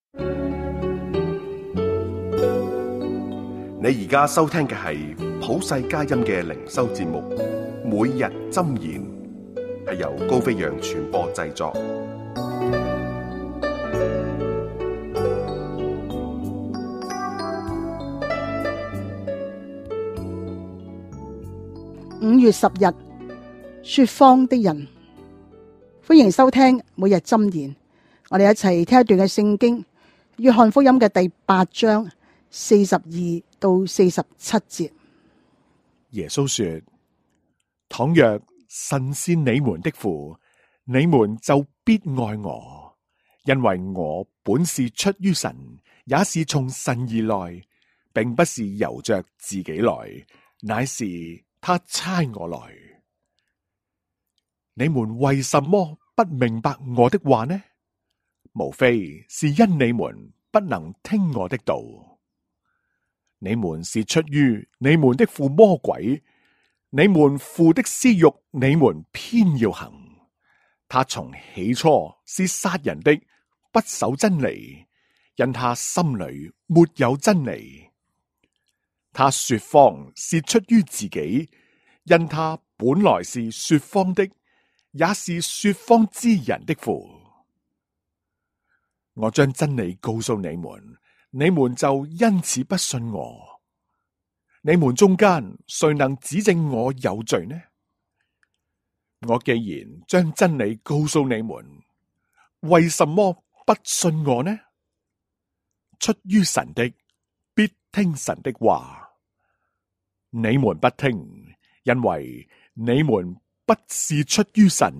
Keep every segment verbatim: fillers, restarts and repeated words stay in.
你而家收聽嘅係普世佳音嘅靈修節目，每日箴言，係由高飛揚傳播製作。 五月十日，說謊的人，歡迎收聽每日箴言。我哋一齊聽一段嘅聖經，約翰福音嘅第八章四十二到四十七節。 耶穌說：倘若神是你們的父，你們就必愛我，因為我本是出於神，也是從神而來，並不是由着自己來，乃是他差我來。你們為什麼不明白我的話呢？無非是因你們不能聽我的道。你們是出於你們的父魔鬼，你們父的私欲，你們偏要行。他從起初是殺人的，不守真理，因他心裏沒有真理。他說謊是出於自己，因他本來是說謊的，也是說謊之人的父。我將真理告訴你們，你們就因此不信我。你們中間誰能指證我有罪呢？我既然將真理告訴你們，為什麼不信我呢？出於神的，必聽神的話。你們不聽，因為你們不是出於神。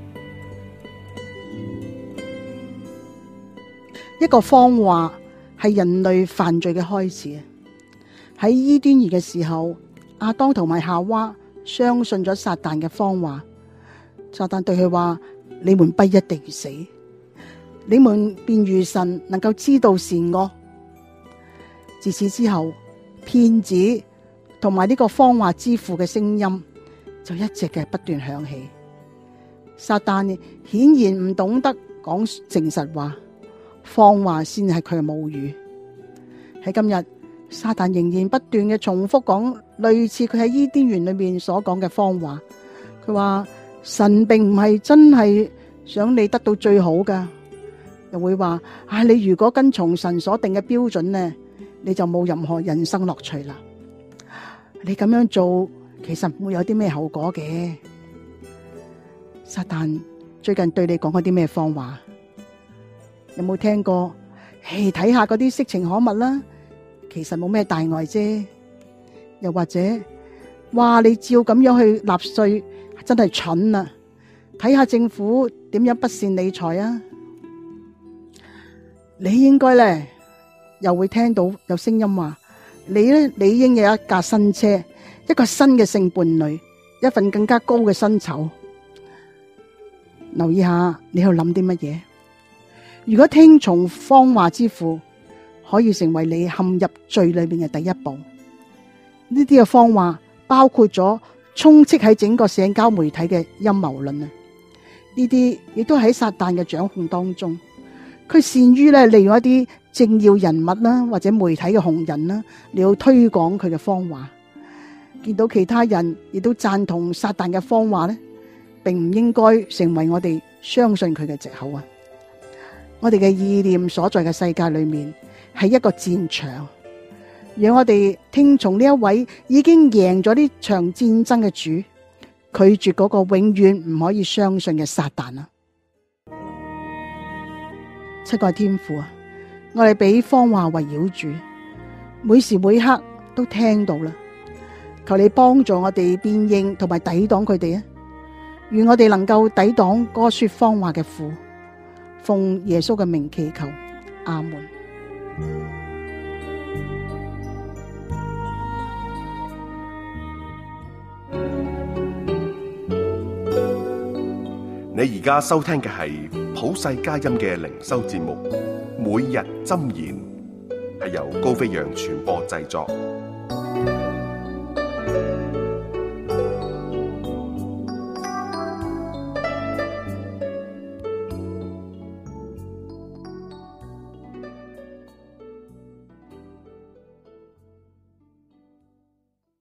一個謊話係人類犯罪嘅開始。喺伊甸園嘅時候，亞當同埋夏娃相信咗撒旦嘅謊話。撒旦對佢話：你們不一定死，你們便如神，能夠知道善惡。自此之後，騙子同埋呢個謊話之父嘅聲音就一直嘅不斷響起。撒旦顯然唔懂得講誠實話，謊話先係佢嘅母語。喺今日，撒旦仍然不斷嘅重複講類似佢喺伊甸園裏面所講嘅謊話。佢話神並唔係真係想你得到最好噶，又會話啊，你如果跟從神所定嘅標準呢，你就冇任何人生樂趣啦。你咁樣做其實唔會有啲咩後果嘅。撒旦最近對你講過啲咩謊話？有冇聽過？誒，睇下嗰啲色情可物啦，其實冇咩大礙啫。又或者，哇，你照咁樣去納稅，真係蠢啊！睇下政府點樣不善理財啊！你應該咧，又會聽到有聲音話，你咧理應有一架新車，一個新嘅性伴侶，一份更加高嘅薪酬。留意下，你喺度諗啲乜嘢？如果聽從謊話之父，可以成為你陷入罪裏面嘅第一步。呢啲嘅謊話包括咗充斥喺整個社交媒體嘅陰謀論啊！呢啲亦都喺撒旦嘅掌控當中。佢善於咧利用一啲政要人物啦，或者媒體嘅紅人啦，嚟到推廣佢嘅謊話。見到其他人亦都贊同撒旦嘅謊話咧，並唔應該成為我哋相信佢嘅藉口啊！我哋嘅意念所在嘅世界裏面係一個戰場，讓我哋聽從呢一位已經贏咗呢場戰爭嘅主，拒絕嗰個永遠唔可以相信嘅撒旦啊！七個天父啊，我哋俾謊話圍繞住，每時每刻都聽到啦。求你幫助我哋辨認同埋抵擋佢哋啊！願我哋能夠抵擋嗰個說謊話嘅父。奉耶穌嘅名祈求，阿門。 你而家收聽嘅係普世佳音嘅靈修節目《每日箴言》，係由高飛揚傳播製作。